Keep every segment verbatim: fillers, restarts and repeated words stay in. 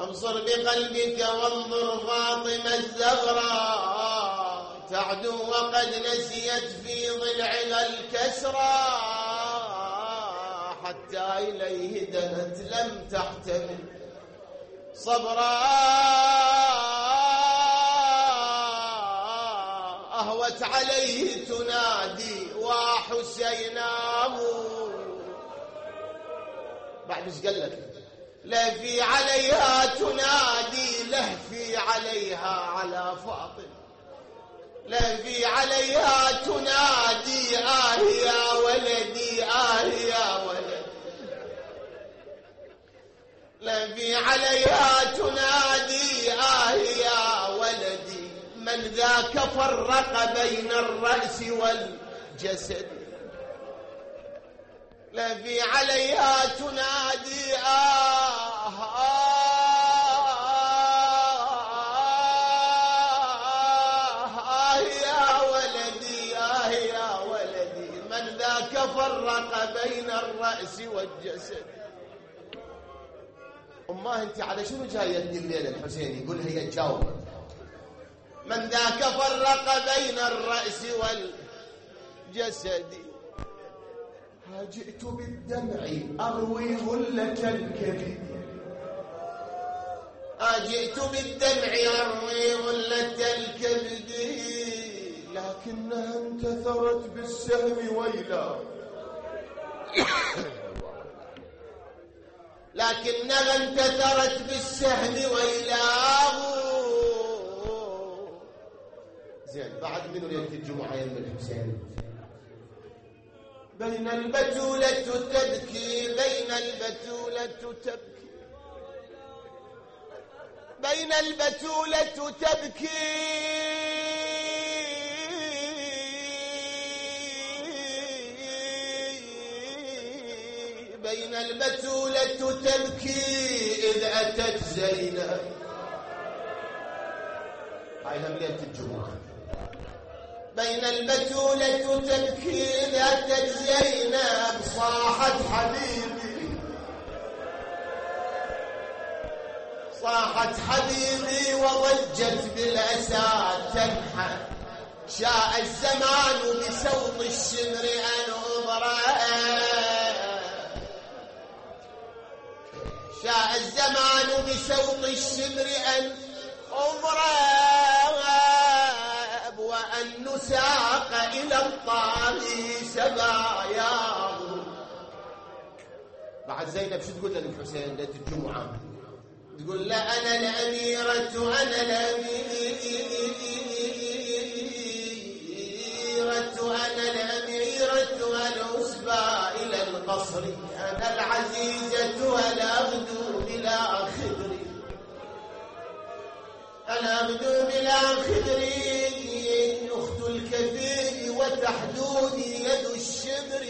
ابصر بقلبك وانظر فاطمة الزهراء تعدو وقد نسيت في ضلعها الكسرى حتى إليه دنت لم تحتمل صبرا أهوت عليه تنادي وحسيناه بعد ايش قال لك لهفي عليها تنادي لهفي عليها على فاطمة لهفي عليها تنادي آه يا ولدي آه يا ولدي لهفي عليها تنادي آه يا ولدي من ذاك فرق بين الرأس والجسد لهفي عليها تنادي آه آه آه يا ولدي آه يا ولدي من ذاك فرق بين الرأس والجسد. أماه أنت على شنو جاية الليلة الحسين يقول هي تجاوب من ذاك فرق بين الرأس والجسد جئت بالدمع أروي غلة الكبد جئت بالدمع أروي غلة الكبد لكنها انتثرت بالسهم ويلا لكنها انتثرت بالسهم ويلاه. زين بعد منو ليلة الجمعة يم الحسين بين البتولة تبكي بين البتولة تبكي بين البتولة تبكي بين البتولة تبكي إذ أتت زينب. هاي هم ليلة الجمعة. بين البتولة تبكي إذ أتت زينب صاحت حبيبي صاحت حبيبي وضجت بالأسى تنحى شاء الزمان بسوط الشمر أن أضرأ شاء الزمان بسوط الشمر أن أضرب وأن نساق إلى الطاغي سباياه. بعد زينب شو تقول للحسين ليلة الجمعة تقول لا أنا الأميرة أنا الأميرة أنا الأميرة الأسبى إلى القصر أنا العزيزة ولا أغدو بلا خدر أنا أغدو بلا خدر أخت الكثير وتحدوني يد الشبر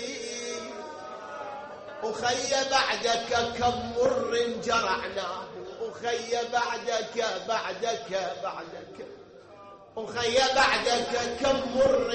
أخي بعدك كم مر جرعناه أخي بعدك بعدك بعدك أخي بعدك كم مر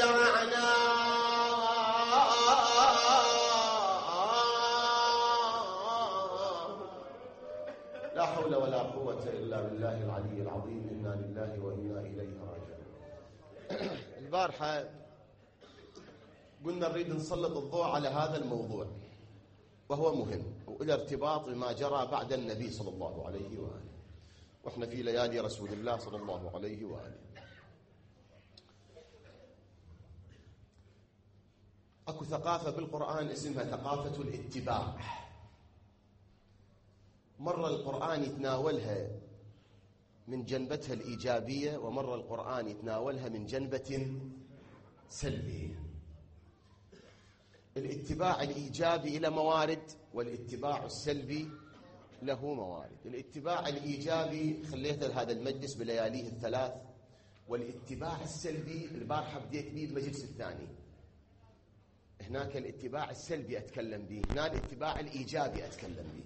جرعناه. لا حول ولا قوة إلا بالله العلي العظيم. إنا لله وإنا إليه راجعون. البارحة قلنا نريد نسلط الضوء على هذا الموضوع وهو مهم وإلى ارتباط بما جرى بعد النبي صلى الله عليه وآله وإحنا في ليالي رسول الله صلى الله عليه وآله. أكو ثقافة بالقرآن اسمها ثقافة الاتباع. مرة القرآن يتناولها من جنبتها الإيجابية ومرة القرآن يتناولها من جنبة سلبية. الاتباع الإيجابي إلى موارد والاتباع السلبي له موارد. الاتباع الإيجابي خليته لهذا المجلس بلياليه الثلاث والاتباع السلبي البارحة بديت به المجلس الثاني. هناك الاتباع السلبي أتكلم به هنا الاتباع الإيجابي أتكلم به.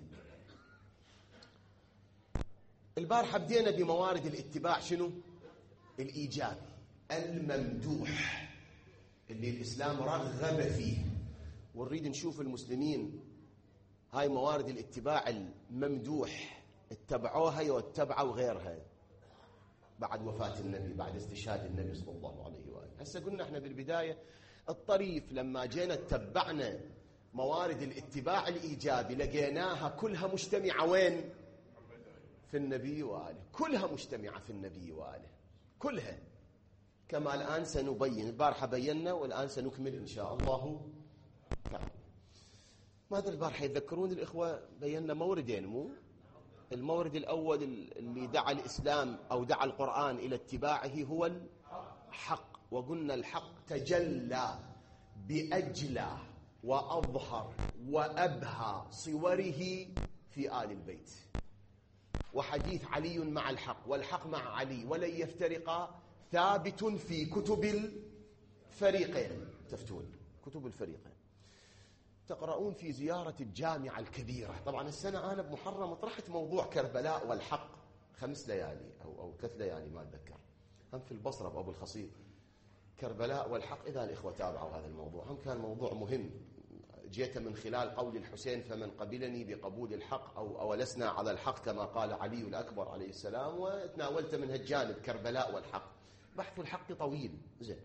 البارحة بدينا بموارد الاتباع شنو؟ الإيجابي الممدوح اللي الإسلام رغب فيه ونريد نشوف المسلمين هاي موارد الاتباع الممدوح اتبعوها واتبعوا غيرها بعد وفاة النبي، بعد استشهاد النبي صلى الله عليه وآله. هسه قلنا احنا بالبداية الطريف لما جينا اتبعنا موارد الاتباع الإيجابي لقيناها كلها مجتمعة وين؟ في النبي وآله، كلها مجتمعة في النبي وآله، كلها، كما الآن سنبين. البارحة بينا والآن سنكمل إن شاء الله تعالى. ماذا البارحة يذكرون الإخوة؟ بينا موردين، مو المورد الأول اللي دعا الإسلام أو دعا القرآن إلى اتباعه هو الحق، وقلنا الحق تجلى بأجلى وأظهر وأبهى صوره في آل البيت، وحديث علي مع الحق والحق مع علي ولن يفترقا ثابت في كتب الفريقين. تفتون كتب الفريقين، تقرؤون في زيارة الجامعة الكبيرة. طبعا السنة أنا بمحرم طرحت موضوع كربلاء والحق خمس ليالي أو, أو ثلاث ليالي ما أتذكر، هم في البصرة بأبو الخصيب، كربلاء والحق. إذا الإخوة تابعوا هذا الموضوع، هم كان موضوع مهم. جئت من خلال قول الحسين فمن قبلني بقبول الحق أو أولسنا على الحق كما قال علي الأكبر عليه السلام، وتناولت من هالجانب كربلاء والحق. بحث الحق طويل. زين،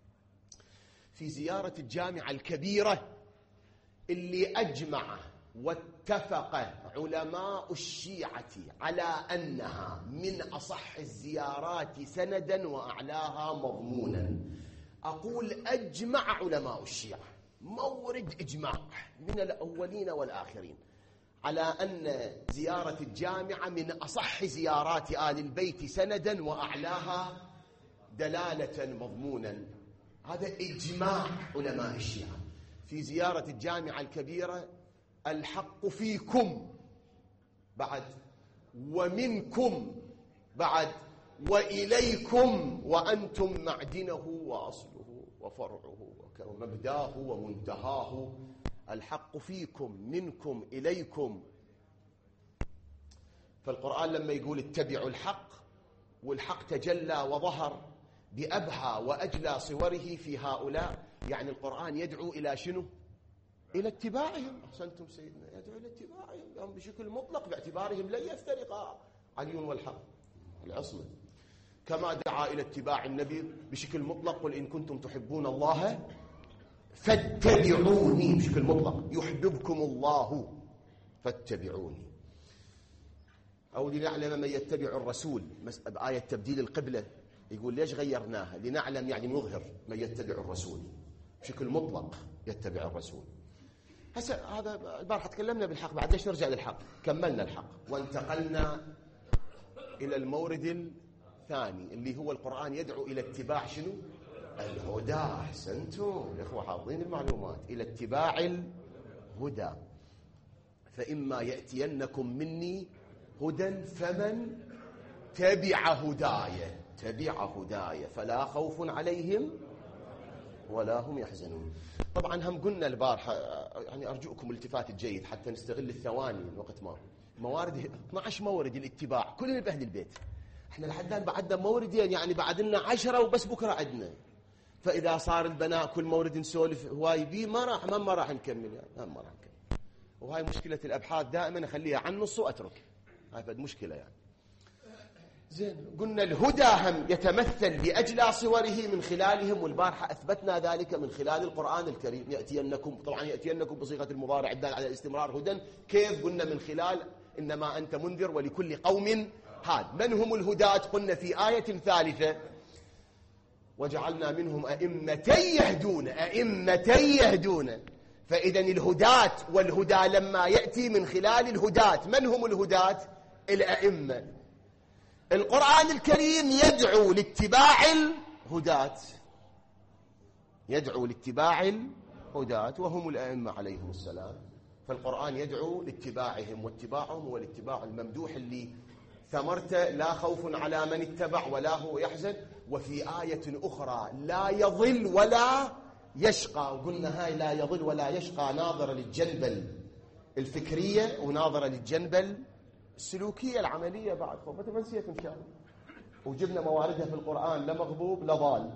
في زيارة الجامعة الكبيرة اللي أجمع واتفق علماء الشيعة على أنها من أصح الزيارات سندا وأعلاها مضمونا. أقول أجمع علماء الشيعة، مورد إجماع من الأولين والآخرين على أن زيارة الجامعة من أصح زيارات آل البيت سندا وأعلاها دلالة مضمونا. هذا إجماع علماء الشيعة. في زيارة الجامعة الكبيرة الحق فيكم بعد، ومنكم بعد، وإليكم، وأنتم معدنه وأصله وفرعه ومبداه ومنتهاه. الحق فيكم، منكم، إليكم. فالقرآن لما يقول اتبعوا الحق، والحق تجلى وظهر بأبهى وأجلى صوره في هؤلاء، يعني القرآن يدعو إلى شنو؟ إلى اتباعهم. أحسنتم سيدنا، يدعو إلى اتباعهم بشكل مطلق باعتبارهم لن يفترقا علي والحق العصمة، كما دعا إلى اتباع النبي بشكل مطلق. قل إن كنتم تحبون الله فاتبعوني بشكل مطلق، يحببكم الله فاتبعوني. أو لنعلم من يتبع الرسول، بآية تبديل القبلة يقول ليش غيرناها؟ لنعلم يعني نظهر من يتبع الرسول بشكل مطلق، يتبع الرسول. هسه هذا البارحة تكلمنا بالحق، بعد ليش نرجع للحق؟ كملنا الحق وانتقلنا إلى المورد الثاني اللي هو القرآن يدعو إلى اتباع شنو؟ الهدى. أحسنتم يا إخوة، حافظين المعلومات. إلى اتباع الهدى. فإما يأتينكم مني هدى فمن تبع هدايا، تبع هدايا فلا خوف عليهم ولا هم يحزنون. طبعا هم قلنا البارحة، يعني أرجوكم الالتفات الجيد حتى نستغل الثواني من وقت ما موارد اثنا عشر مورد الاتباع كلنا بأهل البيت. احنا لحد الآن بعدنا موردين، يعني بعد لنا عشرة وبس بكرة عندنا. فإذا صار البناء كل مورد نسولف هواي بيه ما راح ما, ما راح نكمل، يعني ما راح نكمل. وهاي مشكلة الأبحاث، دائما أخليها عن نص وأترك، هاي فد مشكلة يعني. زين، قلنا الهدى هم يتمثل بأجلى صوره من خلالهم، والبارحة أثبتنا ذلك من خلال القرآن الكريم. يأتينكم، طبعا يأتينكم بصيغة المضارع الدال على الاستمرار هدى. كيف؟ قلنا من خلال إنما أنت منذر ولكل قوم هاد. من هم الهداة؟ قلنا في آية ثالثة وجعلنا منهم أئمة يهدون، أئمة يهدون. فإذا الهداة والهدى لما يأتي من خلال الهداة، من هم الهداة؟ الأئمة. القرآن الكريم يدعو لاتباع الهداة، يدعو لاتباع الهداة وهم الأئمة عليهم السلام. فالقرآن يدعو لاتباعهم، واتباعهم هو الاتباع الممدوح اللي ثمرته لا خوف على من اتبع ولا هو يحزن. وفي آية أخرى لا يضل ولا يشقى. وقلنا هاي لا يضل ولا يشقى ناظرة للجنبة الفكرية وناظرة للجنبة السلوكية العملية بعد. فمتى ما نسيت إن شاء الله. وجبنا مواردها في القرآن، لا مغضوب لا ضال،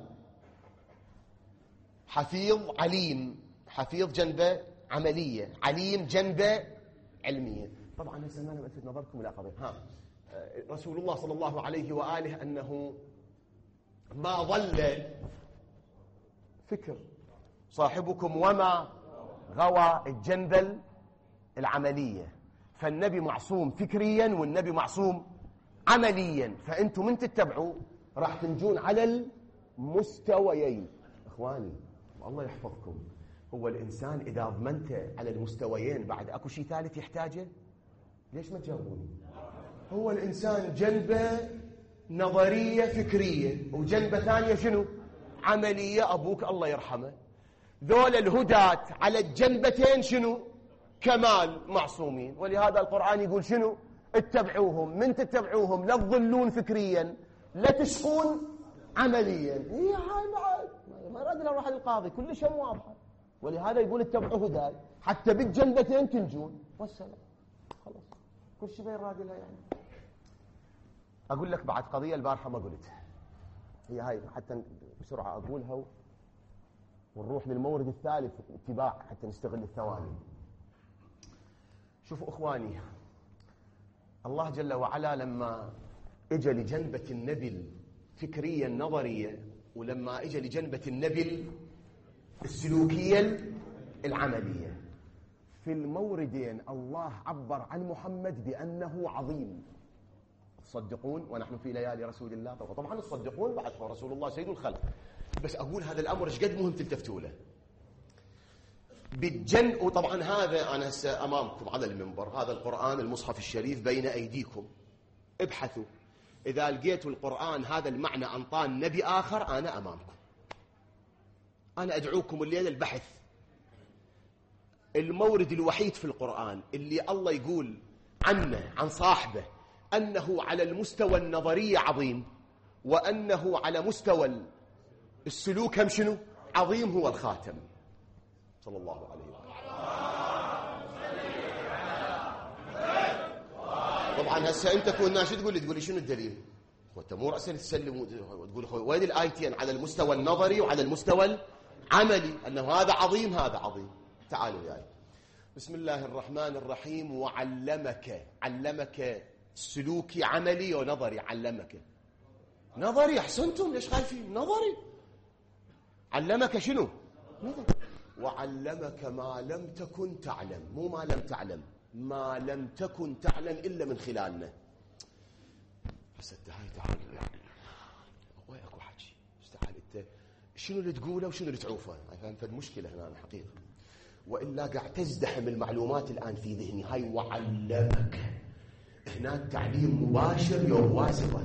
حفيظ عليم. حفيظ جنبة عملية، عليم جنبة علمية. طبعا هسه أنا ألفت نظركم إلى قضية. ها رسول الله صلى الله عليه وآله أنه ما ظل فكر صاحبكم وما غوى الجنبل العملية، فالنبي معصوم فكريا والنبي معصوم عمليا، فأنتم من تتبعوا راح تنجون على المستويين. إخواني الله يحفظكم، هو الإنسان إذا ضمنته على المستويين بعد أكو شيء ثالث يحتاجه؟ ليش ما تجاوبوني؟ هو الإنسان جنبه نظرية فكرية وجنبه ثانية شنو؟ عملية. أبوك الله يرحمه، ذول الهدات على الجنبتين شنو؟ كمال معصومين. ولهذا القرآن يقول شنو؟ اتبعوهم. من تتبعوهم لا تضلون فكريا لا تشقون عمليا. هي هاي بعد ما يراد له روح للقاضي، كل شيء واضحة. ولهذا يقول اتبعوا هداي حتى بالجنبتين تنجون والسلام. خلاص كل شيء يراد لها. يعني أقول لك بعد قضية البارحة ما قلتها، هي هاي حتى بسرعة أقولها ونروح للمورد الثالث اتباع حتى نستغل الثواني. شوفوا إخواني، الله جل وعلا لما اجى لجنبة النبي الفكرية النظرية، ولما اجى لجنبة النبي السلوكية العملية، في الموردين الله عبر عن محمد بأنه عظيم. تصدقون ونحن في ليالي رسول الله؟ طبعا تصدقون بعد رسول الله سيد الخلق، بس أقول هذا الأمر ايش قد مهم تلتفتوا له بالجن. وطبعا هذا أنا هسه أمامكم على المنبر، هذا القرآن المصحف الشريف بين أيديكم، ابحثوا إذا لقيتوا القرآن هذا المعنى أنطان نبي آخر أنا أمامكم. أنا أدعوكم الليلة البحث. المورد الوحيد في القرآن اللي الله يقول عنه عن صاحبه أنه على المستوى النظري عظيم وأنه على مستوى السلوك هم شنو عظيم، هو الخاتم صلى الله عليه وسلم. طبعا هسه انت كنا شو تقول لي؟ تقول لي شنو الدليل؟ وانت مو راسا تسلم وتقول وين الايتين على المستوى النظري وعلى المستوى العملي انه هذا عظيم هذا عظيم. تعالوا وياي. بسم الله الرحمن الرحيم. وعلمك، علمك سلوكي عملي ونظري. علمك نظري، احسنتم ليش خايفين؟ نظري. علمك شنو؟ نظري. وعلمك ما لم تكن تعلم، مو ما لم تعلم، ما لم تكن تعلم إلا من خلالنا. بس انت هاي تعال يعني وين اكو حكي؟ استعال انت شنو اللي تقوله وشنو اللي تعوفه؟ فهمت المشكلة هنا الحقيقة، وإلا قاعد تزدحم المعلومات الآن في ذهني. هاي وعلمك هنا التعليم مباشر يوم واسطة.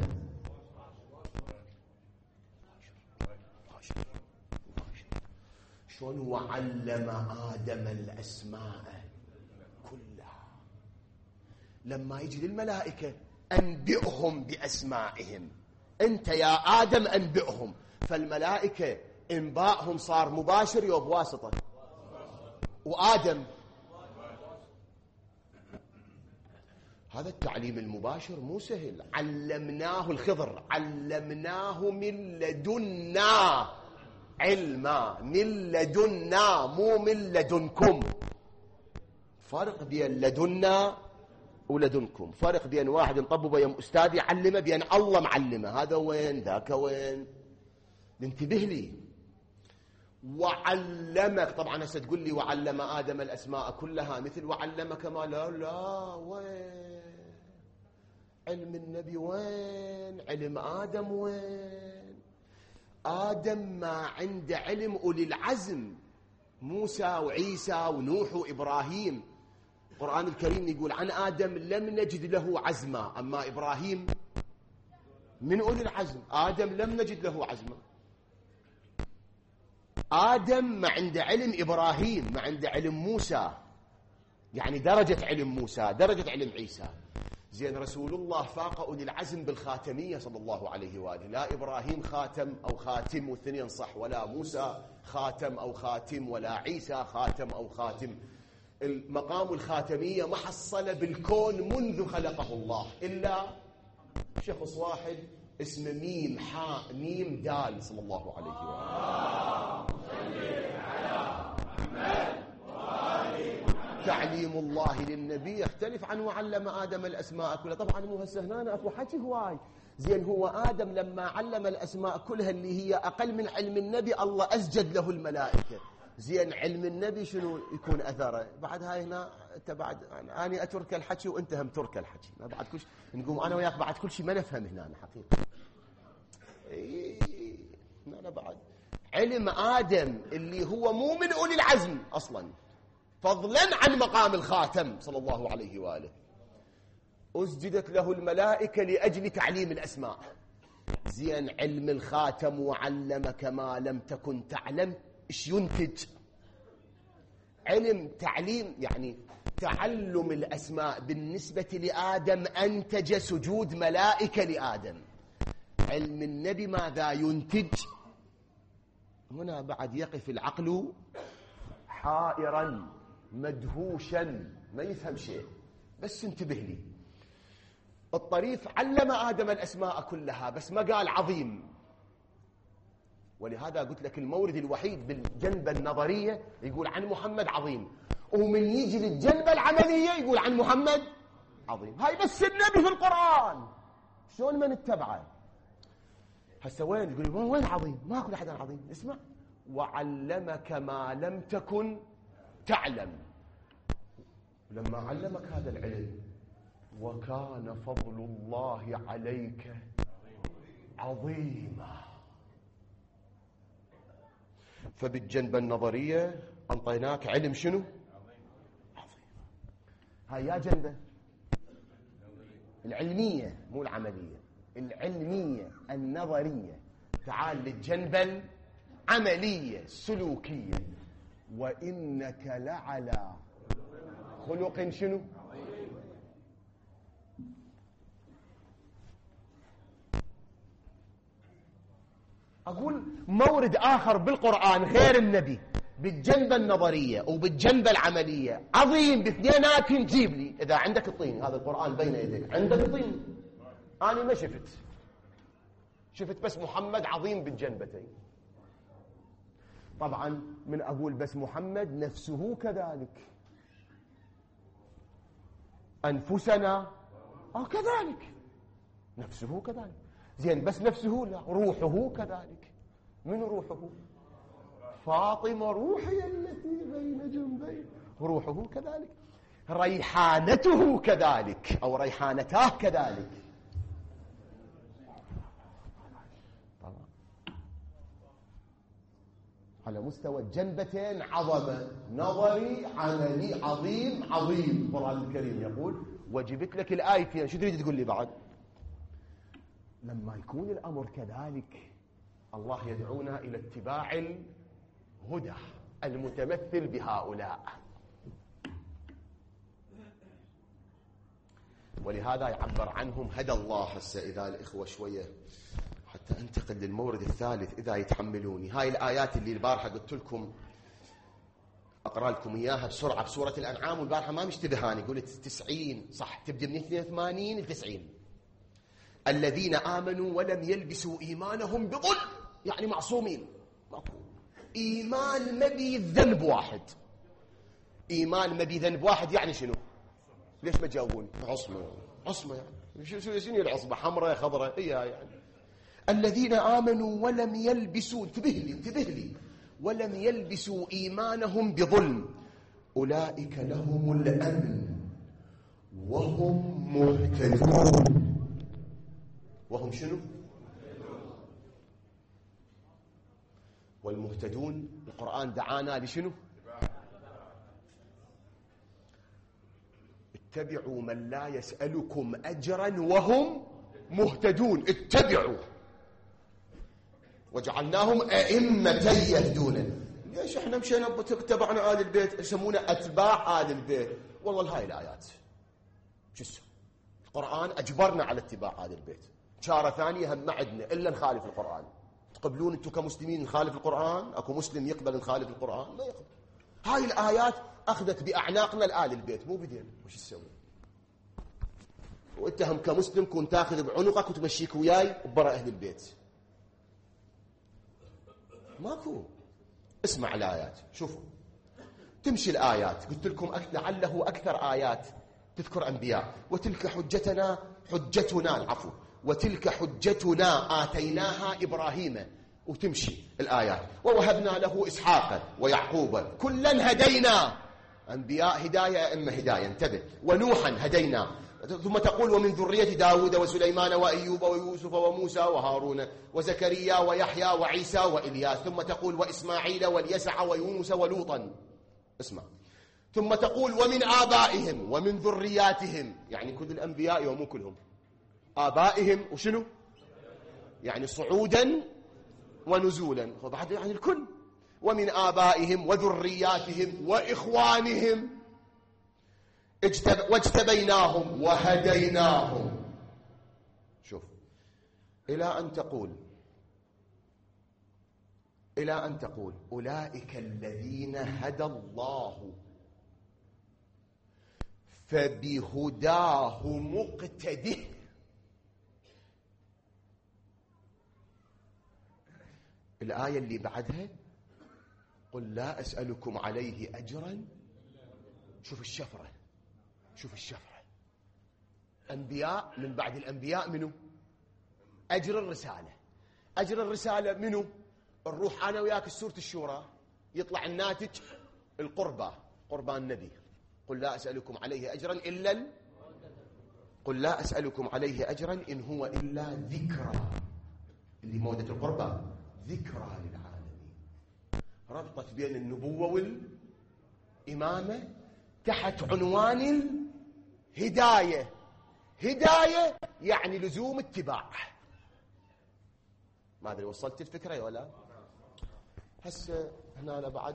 شلون وعلم آدم الأسماء كلها. لما يجي للملائكة أنبئهم بأسمائهم، أنت يا آدم أنبئهم، فالملائكة إنباءهم صار مباشر يوم واسطة. وآدم هذا التعليم المباشر مو سهل. علمناه الخضر، علمناه من لدنا علما، من لدنا مو من لدنكم. فرق بين لدنا ولدنكم، فرق بين واحد نطببه يا أستاذ يعلمه بين الله معلمه. هذا وين ذاك وين؟ انتبه لي. وعلمك، طبعا هسه تقول لي وعلم آدم الأسماء كلها مثل وعلمك ما لا لا وين؟ علم النبي وين؟ علم آدم وين؟ آدم ما عنده علم أولي العزم، موسى وعيسى ونوح وإبراهيم. القرآن الكريم يقول عن آدم لم نجد له عزما، أما إبراهيم من أولي العزم، آدم لم نجد له عزما. آدم ما عنده علم إبراهيم، ما عنده علم موسى، يعني درجة علم موسى درجة علم عيسى. زين رسول الله فاق أولي العزم بالخاتمية صلى الله عليه وآله. لا إبراهيم خاتم أو خاتم واثنين صح، ولا موسى خاتم أو خاتم، ولا عيسى خاتم أو خاتم. المقام الخاتمية محصلة بالكون منذ خلقه الله، إلا شخص واحد اسمه ميم حاء ميم دال صلى الله عليه وآله. تعليم الله للنبي يختلف عن وعلم آدم الأسماء كلها. طبعا مو هسه هنا أكو حكي هواي. زين هو آدم لما علم الأسماء كلها اللي هي أقل من علم النبي الله أسجد له الملائكة. زين علم النبي شنو يكون أثره؟ بعد هاي هنا أنت بعد أنا أترك الحكي وأنت هم ترك الحكي، ما بعد كل شيء نقوم أنا وياك بعد كل شيء ما نفهم هنا حقيقة. إيه أنا بعد علم آدم اللي هو مو من أولي العزم أصلا، فضلا عن مقام الخاتم صلى الله عليه وآله، أسجدت له الملائكة لأجل تعليم الأسماء. زين علم الخاتم وعلمك ما لم تكن تعلم، إيش ينتج؟ علم تعليم يعني تعلم الأسماء بالنسبة لآدم أنتج سجود ملائكة لآدم. علم النبي ماذا ينتج؟ هنا بعد يقف العقل حائرا مدهوشا ما يفهم شيء. بس انتبه لي، الطريف علم آدم الأسماء كلها بس ما قال عظيم، ولهذا قلت لك المورد الوحيد بالجنبة النظرية يقول عن محمد عظيم، ومن يجي للجنبة العملية يقول عن محمد عظيم. هاي بس النبي في القرآن، شلون من اتبعه؟ هسه وين يقول وين عظيم؟ ما أقول أحد عظيم. اسمع، وعلمك ما لم تكن تعلم. لما علمك هذا العلم وكان فضل الله عليك عظيما. فبالجنبة النظرية أنطيناك علم شنو؟ عظيم. هاي يا جنبة العلمية مو العملية، العلمية النظرية. تعال للجنبة العملية السلوكية، وإنك لعلى خلق شنو؟ أقول مورد آخر بالقرآن غير النبي بالجنبة النظرية وبالجنبة العملية عظيم باثنينات. جيب لي إذا عندك الطين، هذا القرآن بين يديك عندك الطين، أنا ما شفت شفت بس محمد عظيم بالجنبتين. طبعا من أقول بس محمد نفسه كذلك، أنفسنا آه كذلك، نفسه كذلك. زين بس نفسه لا، روحه كذلك. من روحه؟ فاطمة روحي التي بين جنبي، روحه كذلك. ريحانته كذلك أو ريحانتاه كذلك. طبعا على مستوى الجنبتين عظمة، نظري عملي، عظيم عظيم. القرآن الكريم يقول وجبت لك الآيتين، شو تريد تقول لي بعد؟ لما يكون الأمر كذلك الله يدعونا إلى اتباع الهدى المتمثل بهؤلاء. ولهذا يعبر عنهم هدى الله. هسه إذا الإخوة شوية حتى أنتقل للمورد الثالث إذا يتحملوني. هاي الآيات اللي البارحة قلت لكم أقرأ لكم إياها بسرعة بسورة الأنعام، والبارحة ما مشتبهاني قلت تسعين صح، تبدأ من اثنين وثمانين ل تسعين. الذين آمنوا ولم يلبسوا إيمانهم بظلم، يعني معصومين. إيمان مبي ذنب واحد. إيمان مبي ذنب واحد يعني شنو؟ ليش ما تجاوبون؟ عصمة. عصمة يعني شنو شنو العصمة؟ حمراء خضراء هي يعني. الذين آمنوا ولم يلبسوا، انتبه لي انتبه لي، ولم يلبسوا إيمانهم بظلم أولئك لهم الأمن وهم مهتدون. وهم شنو؟ والمهتدون القرآن دعانا لشنو؟ اتبعوا من لا يسألكم أجرا وهم مهتدون. اتبعوا وجعلناهم أئمة يهدون. ليش احنا مشينا اتبعنا آل البيت؟ يسمونا أتباع آل البيت. والله هاي الآيات شو اسمه؟ القرآن أجبرنا على اتباع آل البيت. شارة ثانية هم ما عندنا إلا نخالف القرآن. تقبلون أنتم كمسلمين نخالف القرآن؟ أكو مسلم يقبل نخالف القرآن؟ ما يقبل. هاي الآيات أخذت بأعناقنا لآل البيت، مو بدين. وش تسوي؟ وأنت هم كمسلم كنت تاخذ بعنقك وتمشيك وياي وبرا أهل البيت. ماكو. اسمع الآيات، شوفوا. تمشي الآيات. قلت لكم لعله أكثر آيات تذكر أنبياء. وتلك حجتنا حجتنا العفو وتلك حجتنا آتيناها إبراهيم، وتمشي الآيات. ووهبنا له إسحاق ويعقوب كلا هدينا. أنبياء هداية إما هداية، انتبه. ونوحا هدينا. ثم تقول ومن ذرية داود وسليمان وأيوب ويوسف وموسى وهارون وزكريا ويحيى وعيسى وإلياس. ثم تقول وإسماعيل واليسع ويونس ولوطا. اسمع. ثم تقول ومن آبائهم ومن ذرياتهم، يعني كل الأنبياء ومو كلهم. آبائهم وشنو؟ يعني صعودا ونزولا، بعد يعني الكل. ومن آبائهم وذرياتهم وإخوانهم اجتب واجتبيناهم وهديناهم. شوف، إلى أن تقول إلى أن تقول أولئك الذين هدى الله فبهداه مقتده. الآية اللي بعدها قل لا أسألكم عليه أجرا. شوف الشفرة، شوف الشفرة. أنبياء من بعد الأنبياء منو؟ أجر الرسالة. أجر الرسالة منو؟ الروح. أنا وياك سورة الشورى يطلع الناتج القربى، قربان النبي. قل لا أسألكم عليه أجرا إلا ال... قل لا أسألكم عليه أجرا إن هو إلا ذكرى. اللي مودة القربى ذكرى للعالمين. ربطت بين النبوة والإمامة تحت عنوان الهداية. هداية يعني لزوم اتباع. ما أدري وصلت الفكرة ولا؟ هسه هنا أنا بعد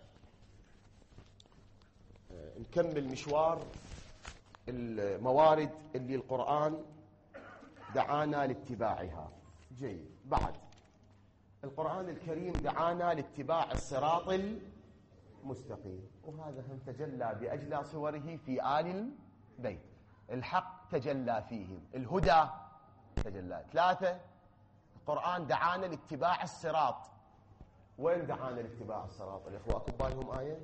نكمل مشوار الموارد اللي القرآن دعانا لاتباعها. جيد. بعد القرآن الكريم دعانا لاتباع الصراط المستقيم، وهذا هم تجلى بأجلى صوره في آل البيت. الحق تجلى فيهم، الهدى تجلى. ثلاثة، القرآن دعانا لاتباع الصراط. وين دعانا لاتباع الصراط؟ الإخوة أكو بالهم آية؟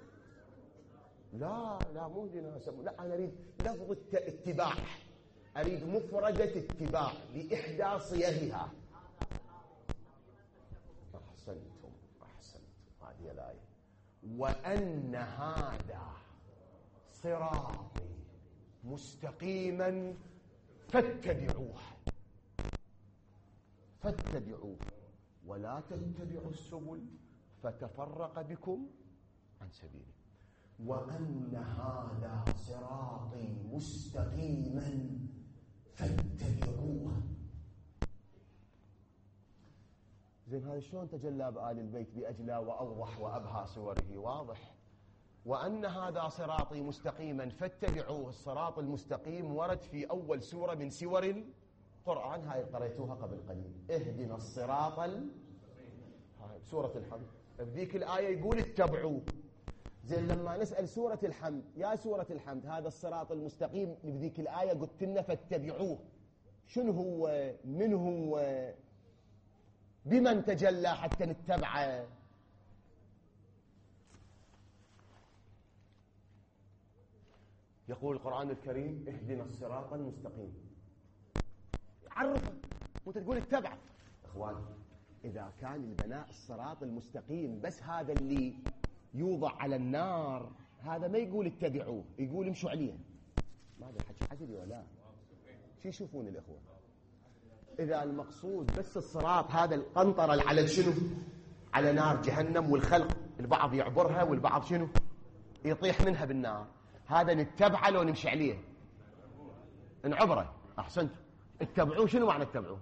لا لا مو هنا. لا، أنا أريد لفظ اتباع، أريد مفردة اتباع بإحدى صيغها. أحسنتم أحسنتم. هذه الآية. وأن هذا صراطي مستقيما فاتبعوه فاتبعوه ولا تتبعوا السبل فتفرق بكم عن سبيله. وأن هذا صراطي مستقيما فاتبعوه. زين، هذا شلون تجلى بآل البيت بأجلى وأوضح وأبهى صوره؟ واضح. وأن هذا صراطي مستقيما فاتبعوه. الصراط المستقيم ورد في أول سورة من سور القرآن، هاي قريتوها قبل قليل. اهدنا الصراط ال... هاي سورة الحمد. بذيك الآية يقول اتبعوه. زين، لما نسأل سورة الحمد، يا سورة الحمد هذا الصراط المستقيم بذيك الآية قلت لنا فاتبعوه، شنو هو؟ من هو؟ بمن تجلى حتى نتبعه؟ يقول القرآن الكريم اهدنا الصراط المستقيم. عرفه وانت تقول اتبعه. اخوان، اذا كان البناء الصراط المستقيم بس هذا اللي يوضع على النار، هذا ما يقول اتبعوه، يقول امشوا عليه. ما هذا الحكي حجري ولا شو يشوفون الاخوه؟ اذا المقصود بس الصراط هذا القنطره اللي على شنو؟ على نار جهنم، والخلق البعض يعبرها والبعض شنو؟ يطيح منها بالنار، هذا نتبعه لو نمشي عليه؟ نعبره. احسنت. اتبعوه شنو معنى اتبعوه؟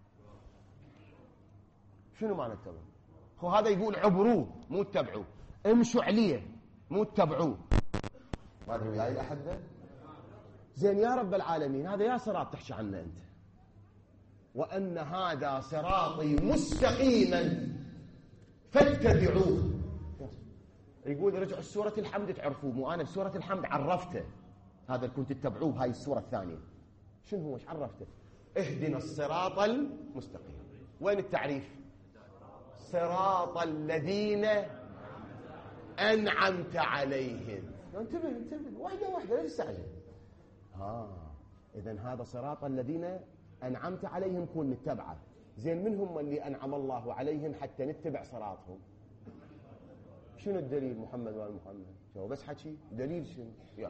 شنو معنى اتبعوه؟ هو هذا يقول عبروه مو اتبعوه، امشوا عليه مو اتبعوه. ما ادري وياي احد. زين يا رب العالمين، هذا يا صراط تحكي عنه انت. وان هذا صراطي مستقيما فاتبعوه. يقول رجعوا سورة الحمد تعرفوه، مو انا بسورة الحمد عرفته هذا اللي كنت تتبعوه بهاي السورة الثانية. شنو هو؟ ايش عرفته؟ اهدنا الصراط المستقيم. وين التعريف؟ صراط الذين أنعمت عليهم. انتبه انتبه واحدة واحدة، لا تستعجل. آه إذن هذا صراط الذين أنعمت عليهم كون نتبعه. زين من هم اللي أنعم الله عليهم حتى نتبع صراطهم؟ شنو الدليل؟ محمد وآل محمد. شو بس حكي دليل شنو؟ يا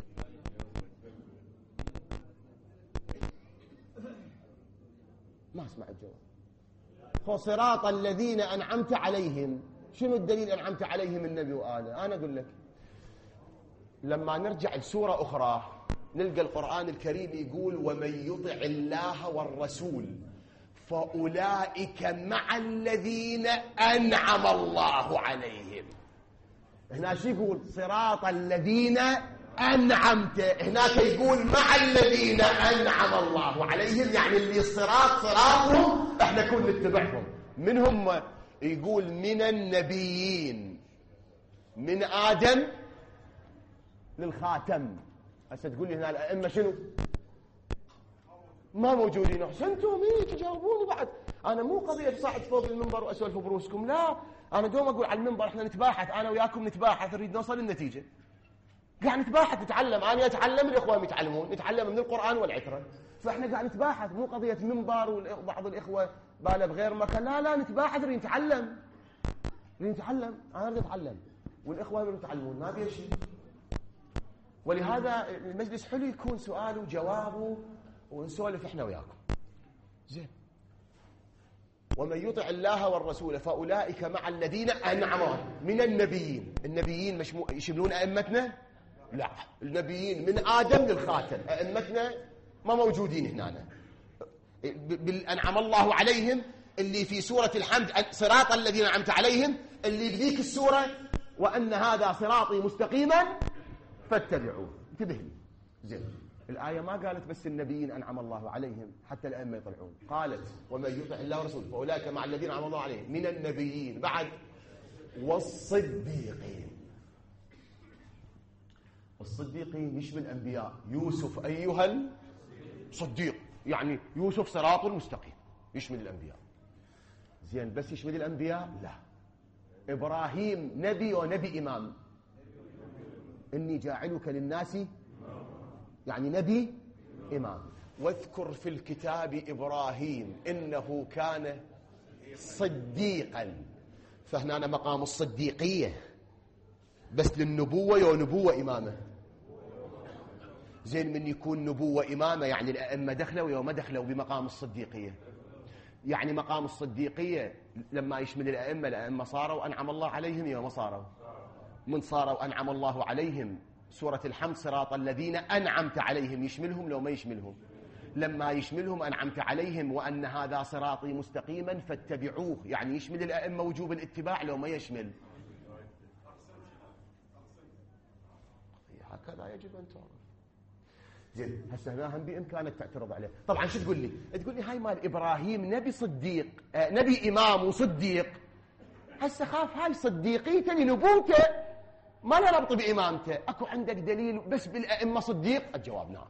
ما اسمع الجواب. فصراط الذين أنعمت عليهم، شنو الدليل أنعمت عليهم النبي وآله؟ أنا أقول لك لما نرجع لسورة أخرى نلقى القرآن الكريم يقول ومن يطع الله والرسول فأولئك مع الذين أنعم الله عليهم. هنا شو يقول؟ صراط الذين أنعمت، هناك يقول مع الذين أنعم الله عليهم، يعني اللي الصراط صراطهم احنا كون نتبعهم. من هم؟ يقول من النبيين من آدم للخاتم. هسه تقول لي هنا الأئمة شنو؟ ما موجودين. احسنتم مين تجاوبوني بعد. انا مو قضيه صعد فوق المنبر واسولف بروسكم، لا انا دوم اقول على المنبر احنا نتباحث، انا وياكم نتباحث، نريد نوصل للنتيجه. قاعد نتباحث نتعلم، انا اتعلم الاخوه يتعلمون، نتعلم من القران والعتره، فاحنا قاعد نتباحث، مو قضيه منبر وبعض الاخوه باله بغير مكان، لا لا نتباحث، نريد نتعلم نريد نتعلم انا اريد اتعلم والاخوه يريدون يتعلمون، ما بيها شيء. ولهذا المجلس حلو يكون سؤال وجواب ونسولف احنا وياكم. زين. ومن يطع الله والرسول فاولئك مع الذين انعم من النبيين. النبيين مشمو... يشملون ائمتنا؟ لا، النبيين من ادم للخاتم، ائمتنا ما موجودين هنا. بالانعم الله عليهم اللي في سوره الحمد صراط الذين انعمت عليهم، اللي بذيك السوره وان هذا صراطي مستقيما فاتبعوه. انتبه لي. زين. الآية ما قالت بس النبيين أنعم الله عليهم حتى الأئمة يطلعون، قالت ومن يطع الله ورسوله فأولئك مع الذين أنعم الله عليهم من النبيين بعد والصديقين. الصديقين مش من الأنبياء. يوسف أيها الصديق، يعني يوسف صراط المستقيم، يشمل الأنبياء. زين بس يشمل الأنبياء؟ لا. إبراهيم نبي ونبي إمام. إني جاعلك للناس يعني نبي إمام. واذكر في الكتاب إبراهيم إنه كان صديقا. فهنا مقام الصديقية بس للنبوة ونبوة إمامة. زين من يكون نبوة إمامة يعني الأئمة دخلوا ويوم دخلوا بمقام الصديقية. يعني مقام الصديقية لما يشمل الأئمة، الأئمة صاروا أنعم الله عليهم يوم صاروا. من صاروا أنعم الله عليهم سورة الحمد صراط الذين أنعمت عليهم يشملهم لو ما يشملهم؟ لما يشملهم أنعمت عليهم وأن هذا صراطي مستقيما فاتبعوه، يعني يشمل الأئمة وجوب الاتباع لو ما يشمل. هكذا يجب أن تعرف. زين هسه هنا هم بإمكانك تعترض عليه. طبعا شو تقول لي؟ تقول لي هاي مال إبراهيم نبي صديق، آه نبي إمام وصديق. هسه خاف هاي صديقيته لنبوته ما له ربط بإمامته. أكو عندك دليل بس بالأئمة صديق؟ الجواب نعم.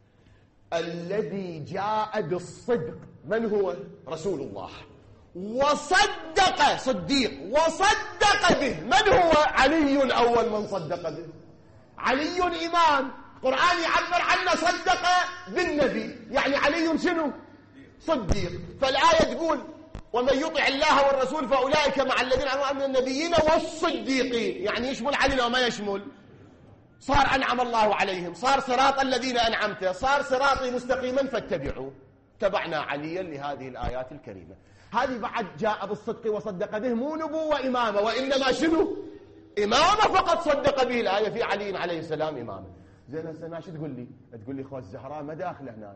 الذي جاء بالصدق من هو؟ رسول الله. وصدق صديق وصدق به من هو؟ علي أول من صدق به. علي إمام، القرآن يعبر عنه صدق بالنبي، يعني علي شنو؟ صديق. فالآية تقول ومن يطع الله والرسول فأولئك مع الذين أنعم من النبيين والصديقين، يعني يشمل علي لو ما يشمل؟ صار أنعم الله عليهم، صار صراط الذين أنعمته، صار صراطي مستقيما فاتبعوه. تبعنا عليا لهذه الآيات الكريمة. هذه بعد جاء بالصدق وصدق به، مو نبوة إمامة، وإنما شنو؟ إمامة فقط صدق به الآية في علي عليه السلام إمامة. زين هسه شو تقول لي؟ تقول لي اخوة الزهراء ما داخله هنا.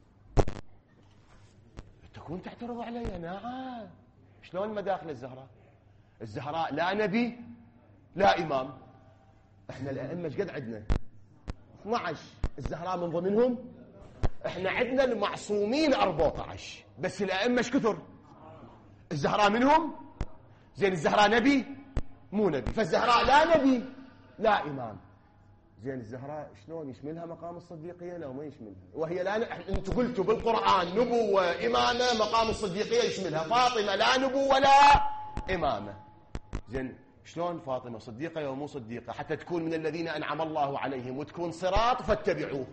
تكون تعترض علي؟ نعم. شلون ما داخله الزهراء؟ الزهراء لا نبي لا إمام. احنا الأئمة ايش قد عندنا؟ اثني عشر. الزهراء من ضمنهم. احنا عندنا المعصومين أربعة عشر، بس الأئمة ايش كثر؟ الزهراء منهم. زين الزهراء نبي؟ مو نبي. فالزهراء لا نبي لا إمام. زين الزهراء شلون يشملها مقام الصديقية لو ما يشملها؟ وهي لا ن... انتم قلتوا بالقرآن نبوة إمامة، مقام الصديقية يشملها. فاطمة لا نبوة لا إمامة. زين شلون فاطمة صديقة أو مو صديقة حتى تكون من الذين أنعم الله عليهم وتكون صراط فاتبعوه؟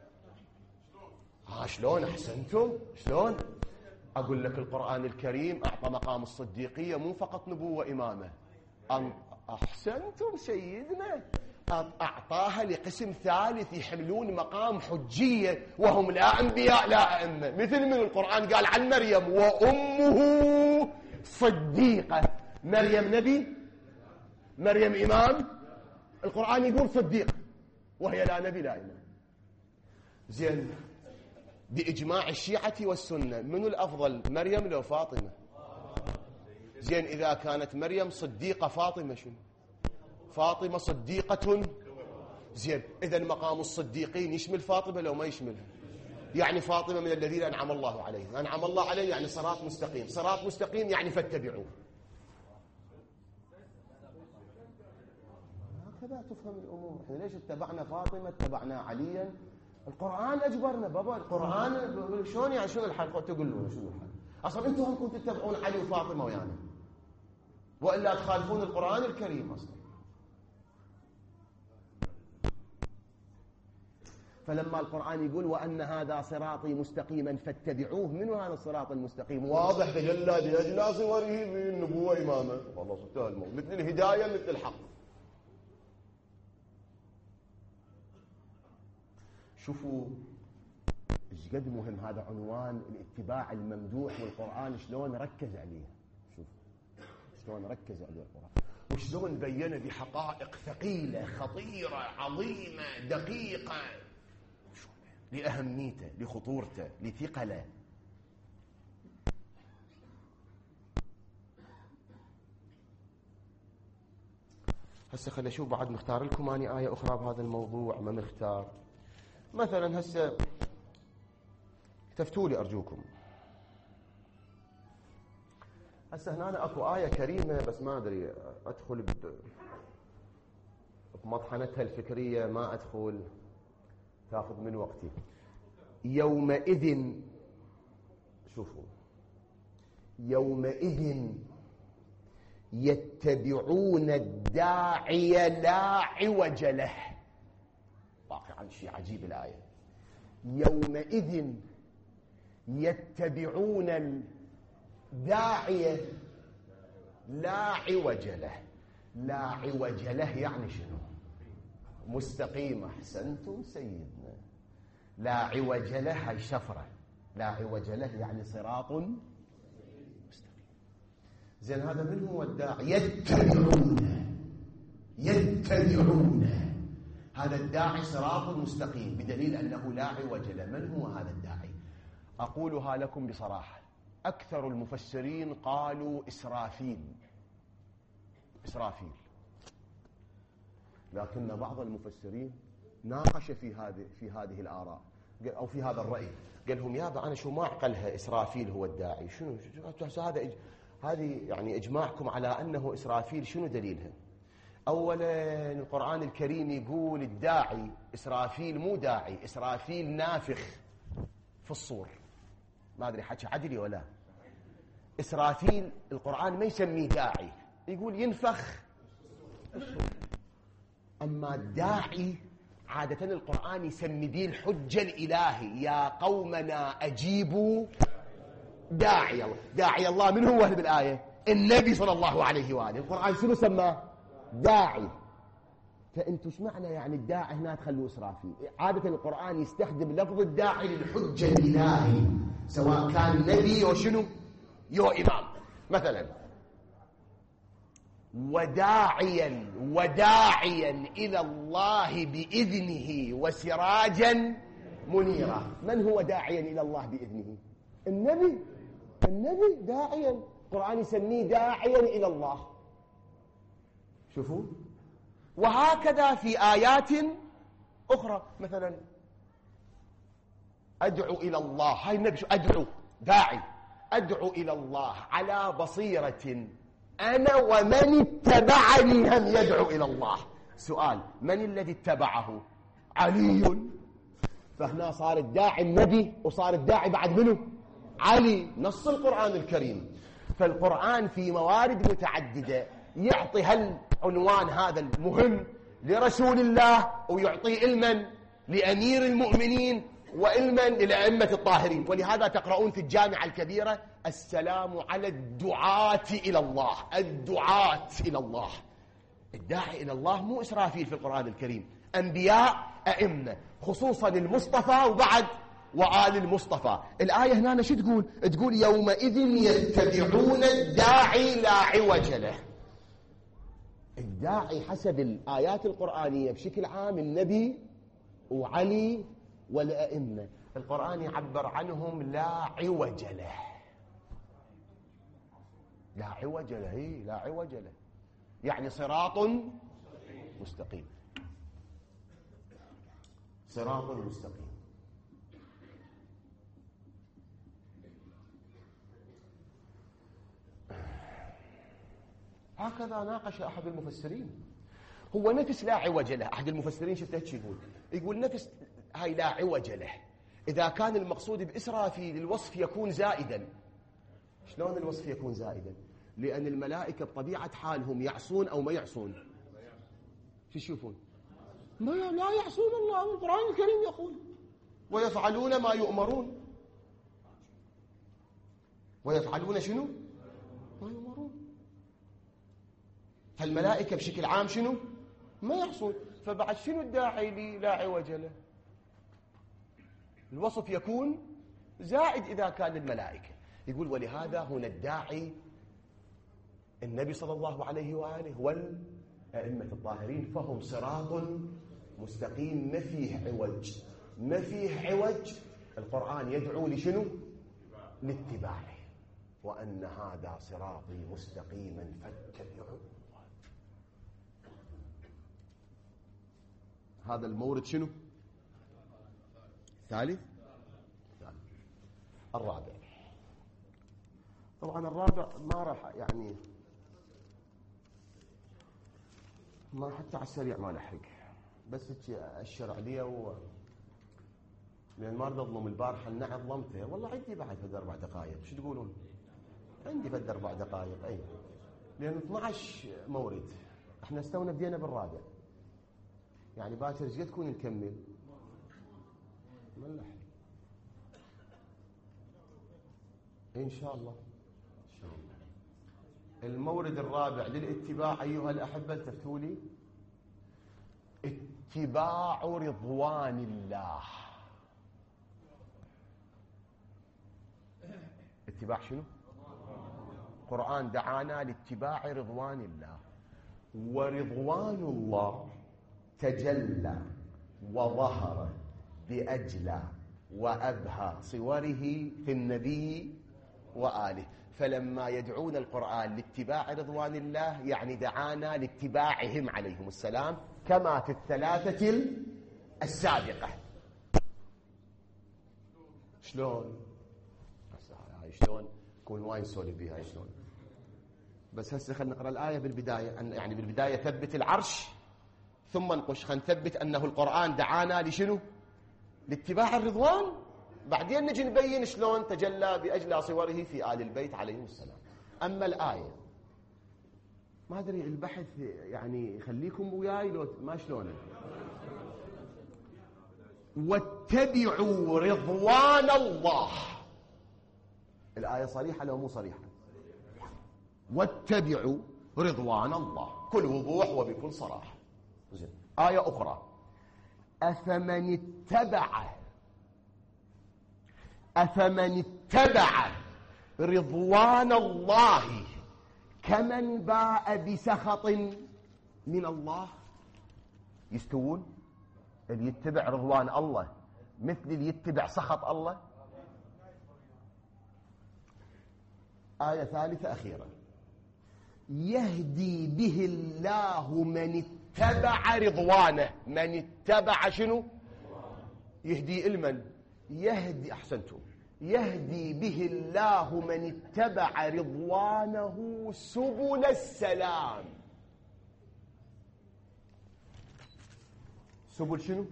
ها شلون؟ أحسنتم. شلون؟ أقول لك القرآن الكريم أعطى مقام الصديقية مو فقط نبوة إمامة، أحسنتم سيدنا، أعطاها لقسم ثالث يحملون مقام حجية وهم لا أنبياء لا أئمة، مثل من القرآن قال عن مريم وأمه صديقة. مريم نبي؟ مريم إمام؟ القرآن يقول صديق وهي لا نبي لا إمام. زين، بإجماع الشيعة والسنة من الأفضل، مريم لو فاطمة؟ زين، إذا كانت مريم صديقة فاطمة شنو؟ فاطمة صديقة. زين، إذن مقام الصديقين يشمل فاطمة لو ما يشملها؟ يعني فاطمة من الذين أنعم الله عليهم، أنعم الله عليه يعني صراط مستقيم، صراط مستقيم يعني فاتبعوه. هكذا تفهم الأمور. احنا ليش اتبعنا فاطمة اتبعنا عليا؟ القرآن أجبرنا بابا. القرآن شلون يعني؟ شنو الحل؟ تقولون شنو الحل؟ أصلا أنتم هم كنتوا تتبعون علي وفاطمة ويانا، وإلا تخالفون القرآن الكريم أصلا. فلما القرآن يقول وأن هذا صراطي مستقيما فاتبعوه، منو هذا الصراط المستقيم؟ واضح تجلى بأجلى صوره بالنبوة إمامة. والله صدقها الموت مثل الهداية مثل الحق. شوفوا ايش قد مهم هذا عنوان الاتباع الممدوح، والقرآن شلون ركز عليه. شوف شلون ركز عليه القرآن، وشلون بينه بحقائق ثقيلة خطيرة عظيمة دقيقة لأهميته لخطورته لثقله. هسه خلي اشوف بعد مختار لكم اني آية أخرى بهذا الموضوع ما مختار. مثلا هسه تفتوا لي أرجوكم. هسه هنا أكو آية كريمة بس ما أدري أدخل بمطحنتها الفكرية، ما أدخل تأخذ من وقتي. يومئذ، شوفوا، يومئذ يتبعون الداعي لا عوج له. واقعا شيء عجيب الآية. يومئذ يتبعون الداعي لا عوج له. لا عوج له يعني شنو؟ مستقيم. أحسنتم سيدنا. لا عوج له هاي شفرة، لا عوج له يعني صراط مستقيم. زين، هذا من هو الداعي؟ يتبعون يتبعون هذا الداعي صراط مستقيم بدليل أنه لا عوج له. من هو هذا الداعي؟ أقولها لكم بصراحة، أكثر المفسرين قالوا إسرافيل. إسرافيل، لكن بعض المفسرين ناقش في هذه في هذه الآراء أو في هذا الرأي، قال لهم يابا أنا شو ما أعقلها إسرافيل هو الداعي؟ شنو هذا؟ هذه يعني إجماعكم على أنه إسرافيل شنو دليلها؟ أولا القرآن الكريم يقول الداعي إسرافيل مو داعي، إسرافيل نافخ في الصور. ما أدري حكي عدلي ولا. إسرافيل القرآن ما يسميه داعي، يقول ينفخ الصور. أما الداعي عادة القرآن يسمي به الحجة الإلهي. يا قومنا أجيبوا داعي الله. داعي الله من هو بالآية؟ النبي صلى الله عليه وآله. القرآن شنو سماه؟ داعي. فأنتوا ايش معنى يعني الداعي هنا تخلوه إسرافيل؟ عادة القرآن يستخدم لفظ الداعي للحجة الإلهي سواء كان نبي أو شنو يو إمام. مثلا وداعيا وداعيا إلى الله بإذنه وسراجا منيرا. من هو داعيا إلى الله بإذنه؟ النبي. النبي داعيا، القرآن يسميه داعيا إلى الله. شوفوا، وهكذا في آيات أخرى. مثلا أدعو إلى الله، هاي النبي شو أدعو؟ داعي. أدعو إلى الله على بصيرة أنا ومن اتبعني هم يدعو إلى الله. سؤال، من الذي اتبعه؟ علي. فهنا صار الداعي النبي وصار الداعي بعد منه علي، نص القرآن الكريم. فالقرآن في موارد متعددة يعطي هالعنوان هذا المهم لرسول الله، ويعطيه علما لأمير المؤمنين وعلما للأئمة الطاهرين. ولهذا تقرؤون في الجامعة الكبيرة السلام على الدعاة إلى الله. الدعاة إلى الله، الداعي إلى الله مو إسرافيل في القرآن الكريم، أنبياء أئمة، خصوصا المصطفى وبعد وآل المصطفى. الآية هنا شو تقول؟ تقول يومئذ يتبعون الداعي لا عوج له. الداعي حسب الآيات القرآنية بشكل عام النبي وعلي والأئمة. القرآن يعبر عنهم لا عوج له. لا عوج له، هي لا عوج له، يعني صراط مستقيم. صراط مستقيم. هكذا ناقش أحد المفسرين. هو نفس لا عوج له. أحد المفسرين شفته هيك يقول يقول نفس هاي لا عوج له إذا كان المقصود بإسرافيل الوصف يكون زائدا. شلون الوصف يكون زائدا؟ لأن الملائكة بطبيعة حالهم يعصون أو ما يعصون. شو يشوفون؟ ما لا يعصون الله. القرآن الكريم يقول ويفعلون ما يؤمرون. ويفعلون شنو؟ ما يؤمرون. فالملائكة بشكل عام شنو؟ ما يعصون. فبعد شنو الداعي لي لا عوج له؟ الوصف يكون زائد إذا كان الملائكة. يقول ولهذا هنا الداعي النبي صلى الله عليه وآله والأئمة الطاهرين، فهم صراط مستقيم ما فيه عوج. ما فيه عوج. القرآن يدعو لشنو؟ لاتباعه. وأن هذا صراطي مستقيما فاتبعوه. هذا المورد شنو؟ ثالث. الرابع. طبعا الرابع ما راح يعني ما حتى على السريع ما لحق، بس اشر عليه و... لان ما اريد اظلم. البارحه النعم ظلمته والله. عندي بعد فد اربع دقائق. شو تقولون؟ عندي فد اربع دقائق. اي لان اثنعش مورد. احنا استونا بدينا بالرابع، يعني باكر جيت تكون نكمل ما نلحق ان شاء الله. ان شاء الله. المورد الرابع للاتباع ايها الاحبه، التفتوا لي. اتباع رضوان الله. اتباع شنو؟ القرآن دعانا لاتباع رضوان الله. ورضوان الله تجلى وظهر بأجلى وأبهى صوره في النبي وآله. فلما يدعون القرآن لاتباع رضوان الله يعني دعانا لاتباعهم عليهم السلام كما في الثلاثة السابقة. شلون؟ هاي شلون؟ كون وايد نسولف بها. هاي شلون؟ بس هسه خلينا نقرأ الآية بالبداية. يعني بالبداية ثبت العرش ثم نقش. خلينا نثبت أنه القرآن دعانا لشنو؟ لاتباع الرضوان. بعدين نجي نبين شلون تجلى بأجلى صوره في آل البيت عليهم السلام. أما الآية ما أدري البحث يعني خليكم وياي لو ما شلونه. واتبعوا رضوان الله. الآية صريحة لو مو صريحة؟ واتبعوا رضوان الله كل وضوح وبكل صراحة. زين. آية أخرى. أفمن اتبع أفمن اتبع رضوان الله كمن باء بسخط من الله يستوون؟ اللي يتبع رضوان الله مثل اللي يتبع سخط الله؟ آية ثالثة أخيرة. يهدي به الله من اتبع رضوانه. من اتبع شنو؟ يهدي المن؟ يهدي. أحسنتم. يهدي به الله من اتبع رضوانه سبل السلام. سبل شنو؟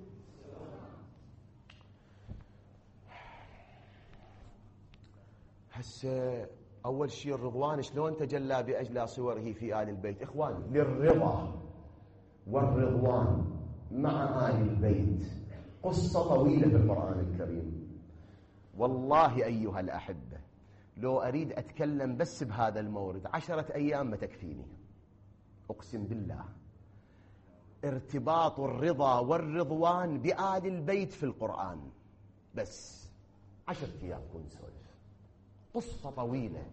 هسه أول شيء الرضوان شلون تجلى بأجلى صوره في آل البيت؟ إخوان، للرضا والرضوان مع آل البيت قصة طويلة في القرآن الكريم. والله أيها الأحبة لو أريد أتكلم بس بهذا المورد عشرة أيام ما تكفيني، أقسم بالله. ارتباط الرضا والرضوان بآل البيت في القرآن بس عشرة أيام كون سولف. قصة طويلة،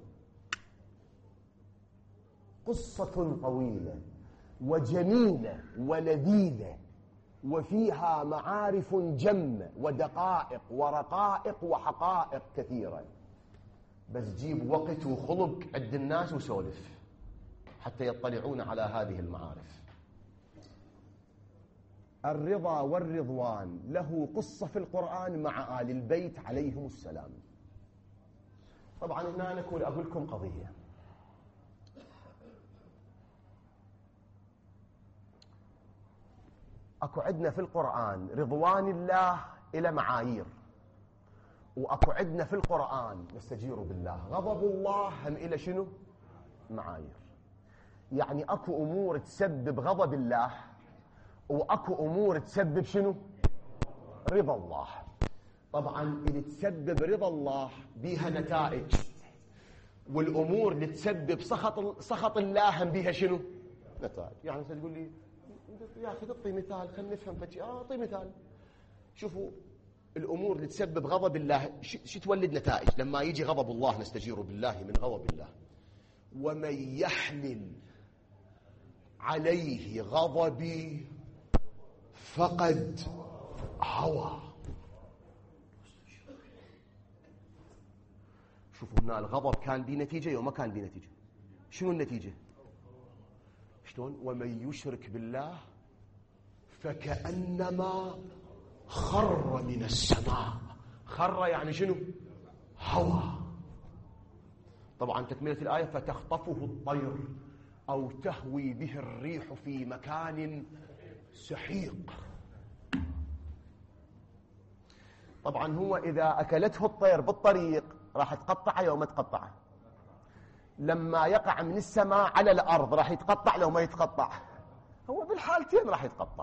قصة طويلة وجميلة ولذيذة، وفيها معارف جمة ودقائق ورقائق وحقائق كثيرة. بس جيب وقت وخلق عند الناس وسولف حتى يطلعون على هذه المعارف. الرضا والرضوان له قصة في القرآن مع آل البيت عليهم السلام. طبعا هنا أنا أقول أقول لكم قضية. أكو عندنا في القرآن رضوان الله إلى معايير، وأكو عندنا في القرآن نستجير بالله غضب الله هم إلى شنو؟ معايير. يعني أكو أمور تسبب غضب الله، وأكو أمور تسبب شنو؟ رضا الله. طبعا اللي تسبب رضا الله بيها نتائج، والأمور اللي تسبب سخط سخط الله هم بيها شنو؟ نتائج. يعني تقول لي يا أخي تعطي مثال خلينا نفهم فشي. آه أعطي مثال. شوفوا الأمور اللي تسبب غضب الله شو تولد نتائج لما يجي غضب الله؟ نستجير بالله من غضب الله. ومن يحلل عليه غضبي فقد هوى. شوفوا هنا الغضب كان به نتيجة وما كان به نتيجة. شنو النتيجة؟ شلون؟ ومن يشرك بالله فكأنما خر من السماء. خر يعني شنو؟ هوى. طبعا تكملة الآية فتخطفه الطير أو تهوي به الريح في مكان سحيق. طبعا هو إذا أكلته الطير بالطريق راح تقطعه يوم ما تقطعه. لما يقع من السماء على الأرض راح يتقطع لو ما يتقطع. هو بالحالتين راح يتقطع.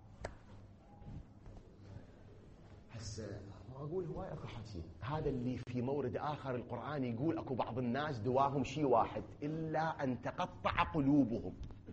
هسه ما أقول هواي أكو حكي. هذا اللي في مورد آخر القرآن يقول أكو بعض الناس دواهم شيء واحد إلا أن تقطع قلوبهم.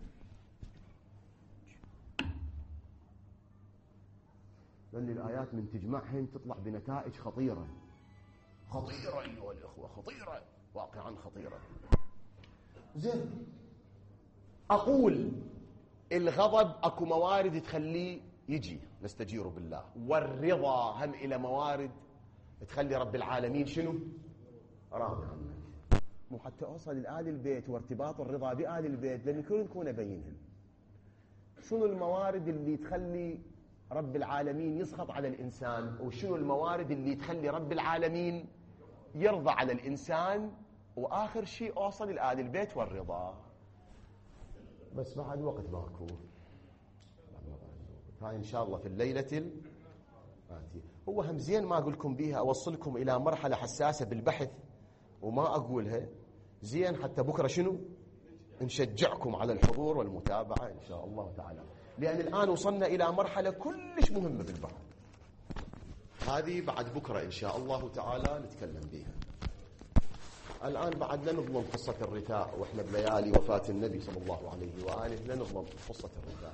لأن الآيات من تجمعهن تطلع بنتائج خطيرة خطيرة أيها الأخوة، خطيرة واقعا خطيرة. زين، أقول الغضب أكو موارد تخليه يجي نستجير بالله، والرضا هم إلى موارد تخلي رب العالمين شنو؟ راضي عنك. مو حتى أوصل لآل البيت وارتباط الرضا بآل البيت لأن كل نكون أبينهم شنو الموارد اللي تخلي رب العالمين يسخط على الإنسان، وشنو الموارد اللي تخلي رب العالمين يرضى على الإنسان، وآخر شيء أوصل لآل البيت والرضا. بس بعد وقت ماكو. هاي إن شاء الله في الليلة الآتية. هو هم زين ما أقولكم بيها، أوصلكم إلى مرحلة حساسة بالبحث وما أقولها زين حتى بكرة شنو نشجعكم على الحضور والمتابعة إن شاء الله تعالى، لأن الآن وصلنا إلى مرحلة كلش مهمة بالبحث. هذه بعد بكرة إن شاء الله تعالى نتكلم بيها. الآن بعد لا نظلم قصة الرثاء، وإحنا بليالي وفاة النبي صلى الله عليه وآله لا نظلم قصة الرثاء.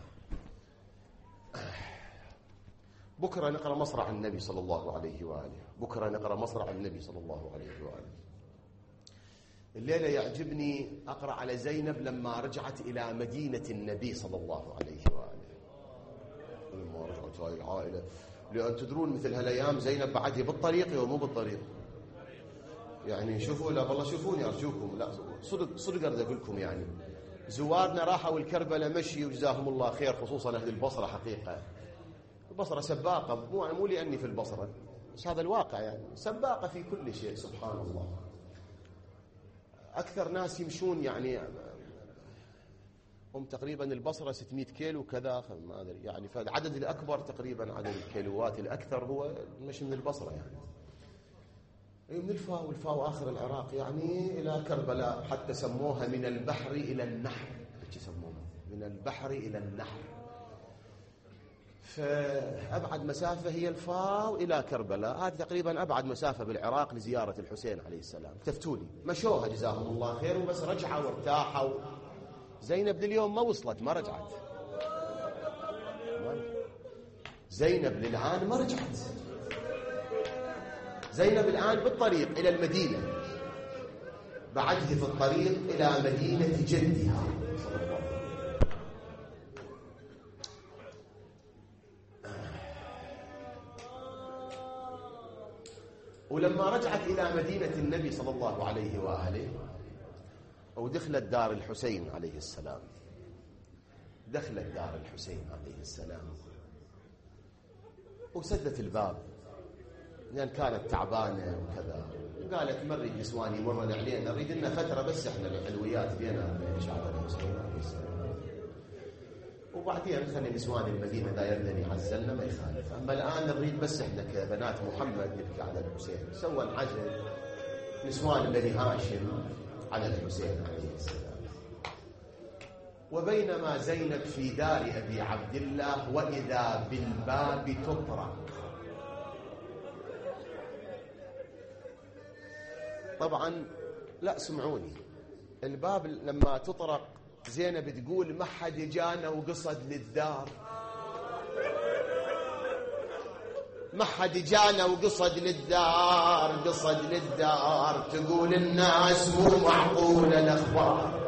بكرة نقرأ مصرع النبي صلى الله عليه وآله، بكرة نقرأ مصرع النبي صلى الله عليه وآله. الليلة يعجبني أقرأ على زينب لما رجعت إلى مدينة النبي صلى الله عليه وآله. لما رجعت هاي العائلة، لأن تدرون مثل هالأيام زينب بعدها بالطريق ومو بالطريق. يعني شوفوا، لا والله شوفوني أرجوكم، لا صدق صدق أريد أقول لكم، يعني زوارنا راحوا الكربلاء مشي وجزاهم الله خير، خصوصا أهل البصرة. حقيقة البصرة سباقة، مو مو لأني في البصرة بس هذا الواقع، يعني سباقة في كل شيء سبحان الله. أكثر ناس يمشون يعني هم تقريبا البصرة ستمائة كيلو كذا ما أدري، يعني فالعدد الأكبر تقريبا عدد الكيلوات الأكثر هو مش من البصرة. يعني من الفاو، والفاو آخر العراق يعني إلى كربلاء، حتى سموها من البحر إلى النحر، يسموها من البحر إلى النحر. فأبعد مسافة هي الفاو إلى كربلاء، هذه تقريبا أبعد مسافة بالعراق لزيارة الحسين عليه السلام. تفتولي مشوها جزاهم الله خير، وبس رجعوا وارتاحوا. زينب لليوم ما وصلت، ما رجعت. زينب للآن ما رجعت. زينب الآن بالطريق إلى المدينة، بعده في الطريق إلى مدينة جدها. ولما رجعت إلى مدينة النبي صلى الله عليه وآله ودخلت دار الحسين عليه السلام، دخلت دار الحسين عليه السلام وسدت الباب لأن كانت تعبانة وكذا، وقالت ما نريد نسوان يمرن علينا، نريد لنا فترة بس احنا الحلويات بينا وبين شعب الحسين عليه السلام، وبعدين خلي نسوان المدينة ذا يردني عزلنا ما يخالف، أما الآن نريد بس احنا كبنات محمد نبكي على الحسين. سوى العزل نسوان بني هاشم على الحسين عليه السلام. وبينما زينب في دار أبي عبد الله وإذا بالباب تطرق. طبعا لا سمعوني، الباب لما تطرق زينب تقول ما حد جانا وقصد للدار، ما حد جانا وقصد للدار، قصد للدار. تقول الناس مو معقولة الأخبار،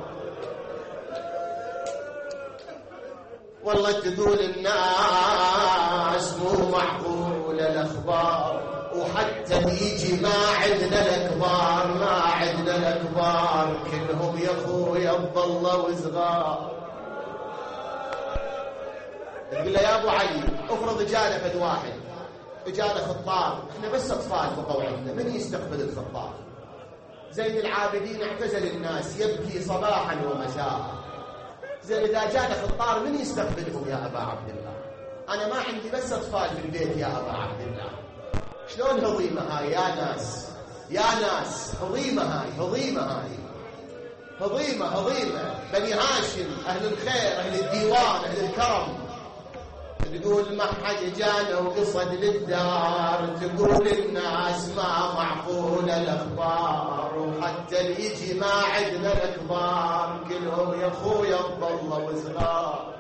والله تقول الناس مو معقولة الأخبار، وحتى يجي ما عندنا الأكبار، ما عندنا الأكبار كلهم يا أخويا بضلوا صغار. تقول له يا أبو علي افرض جانا فد واحد، جانا خطاب، احنا بس أطفال بقوعدنا، من يستقبل الخطاب؟ زين العابدين اعتزل الناس يبكي صباحا ومساء، زين إذا جانا خطار من يستقبلهم يا أبا عبد الله؟ أنا ما عندي بس أطفال في البيت يا أبا عبد الله. شلون هضيمة هاي يا ناس، يا ناس هضيمة هاي، هضيمة هاي، هضيمة هضيمة. بني هاشم أهل الخير، أهل الديوان، أهل الكرم. تقول ما حد جانا وقصد للدار، تقول الناس ما معقولة الأخبار، وحتى اللي يجي ما عندنا الأكبار كلهم يا أخويا بضلوا صغار.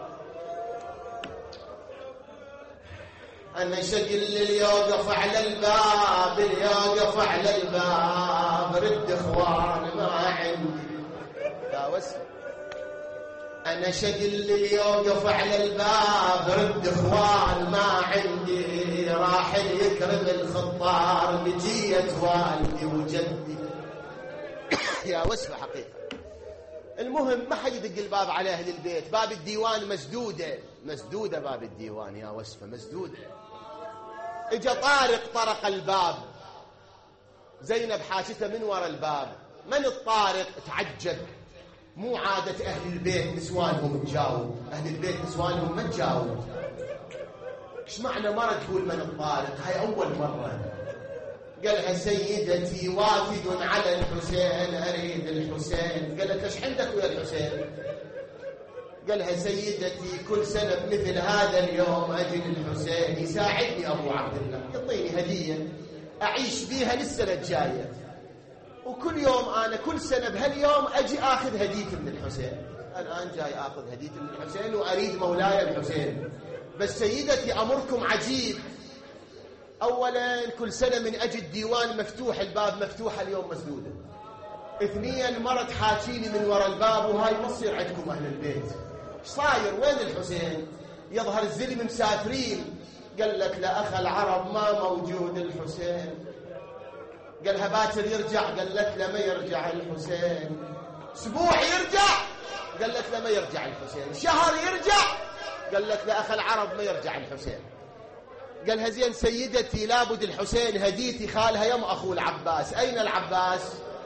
أنا شكل اللي يوقف على الباب، اللي يوقف على الباب رد إخوان ما عندي يا وسع. أنا شكل اللي يوقف على الباب رد إخوان ما عندي، راح يكرم الخطار بجية والدي وجدي يا وسع حقيقة. المهم ما حد يدق الباب على أهل البيت، باب الديوان مسدودة، مسدودة باب الديوان يا وسفة مسدودة. اجا طارق طرق الباب، زينب حاشته من وراء الباب، من الطارق؟ تعجب، مو عادة أهل البيت نسوانهم تجاوب، أهل البيت نسوانهم ما تجاوب. ايش معنى مرة تقول من الطارق؟ هاي أول مرة. قالها سيدتي وافد على الحسين أريد الحسين. قالت ايش عندك ويا الحسين؟ قالها سيدتي كل سنة مثل هذا اليوم أجي الحسين يساعدني أبو عبد الله، يعطيني هدية أعيش بيها للسنة الجاية، وكل يوم أنا كل سنة بهاليوم أجي أخذ هدية من الحسين. الآن جاي أخذ هدية من الحسين وأريد مولاي الحسين، بس سيدتي أمركم عجيب. أولا كل سنة من أجل الديوان مفتوح، الباب مفتوح، اليوم مسدودة. اثنين مرة تحاكيني من وراء الباب، وهاي ما تصير عندكم أهل البيت. ايش صاير؟ وين الحسين؟ يظهر الزلم مسافرين. قالت لا أخ العرب ما موجود الحسين. قالها باكر يرجع، قالت لا ما يرجع الحسين. اسبوع يرجع، قالت لا ما يرجع الحسين. شهر يرجع، قالت لا أخ العرب ما يرجع الحسين. قالها زين سيدتي لابد الحسين هديتي خالها يم أخو العباس، أين العباس؟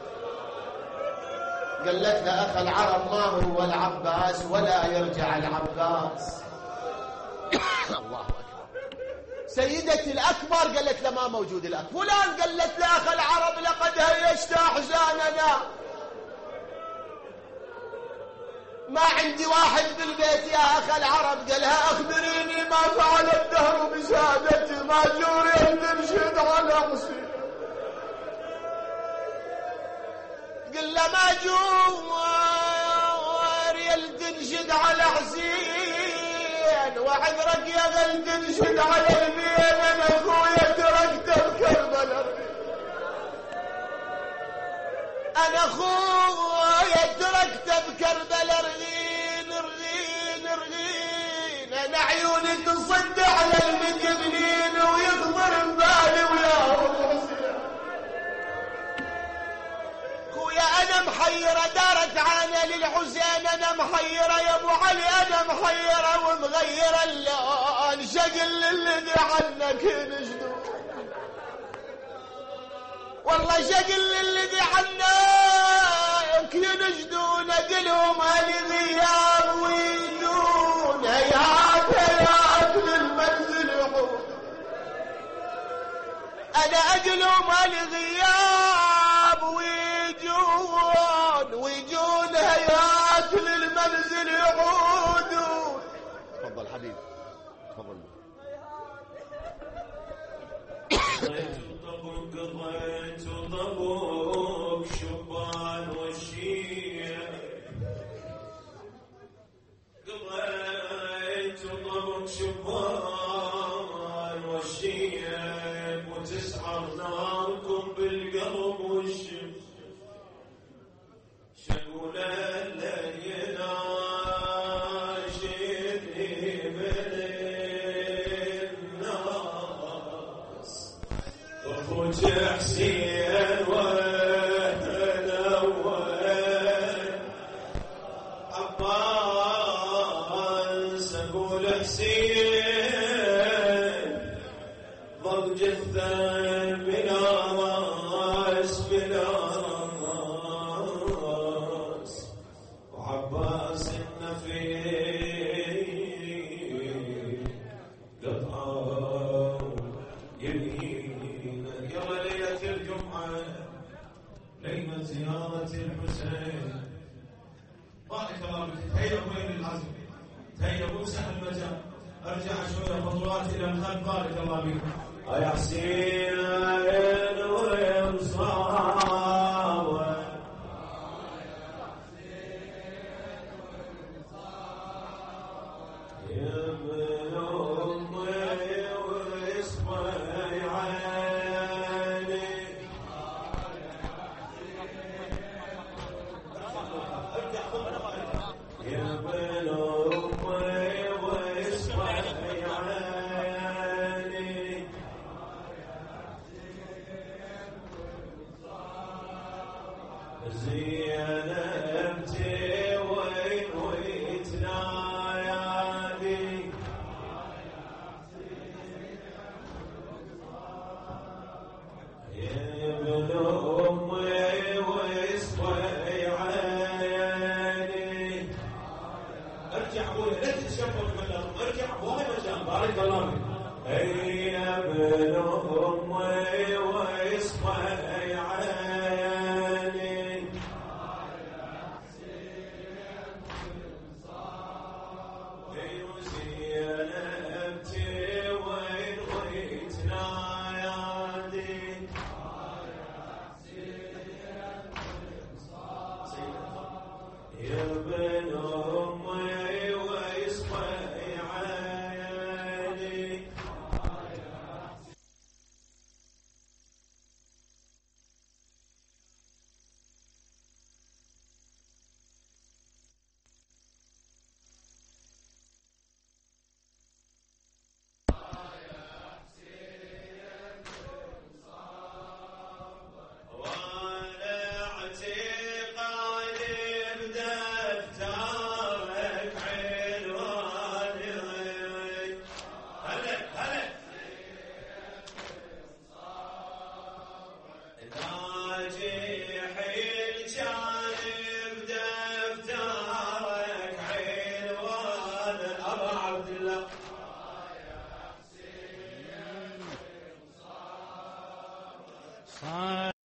قالت لا أخ العرب ما هو العباس ولا يرجع العباس. الله أكبر. سيدتي الأكبر قالت له ما موجود الأكبر. فلان قالت له أخ العرب لقد هيشت أحزاننا، ما عندي واحد بالبيت يا أخ العرب. قالها أخبريني ما فعل الدهر بسادتي، ما جوري تنشد على حسين. قل له ما جوري تنشد على حسين، وعذرك يا غل تنشد على البين. أنا أخويا تركته بكربلاء، أنا أخويا تركته بكربلاء. رغين رغين رغين، أنا عيوني تصد على المقبلين ويخضر ببالي ويا حسين. خويا أنا محيرة دارت عانا للحسين، أنا محيرة يا أبو علي، أنا محيرة ومغيرة اللون. شقل الذي عنك نجدو، والله شقل الذي عنك ينجدون. قلهم هالغياب ويدون، هيهات هيهات للمنزل يعود. أنا أقلهم هالغياب ويجون، ويجون هيهات للمنزل يعودون. تفضل حبيبي تفضل. قضيت ضبوك شبان والشيع، قضيت ضبوك شبان والشيع، وتسعر ناركم بالقلب والشب. شقول الليل ناشدني من الناس، وأخوك حسين والأول عباس. أقول حسين ضل جثة بلا راس بلا راس، وعباس النفير قطعه يمينه. يلا ليلة الجمعة ليلة زيارة الحسين. بارك الله بك. تهيئوا وين العزم، تهيئوا امسح المجال، ارجع شوية خطوات الى الخلف. بارك الله بك يا حسين وين صاوى. يا ابن امي واصبع عيني، يا ابن امي واصبع عيني. زينة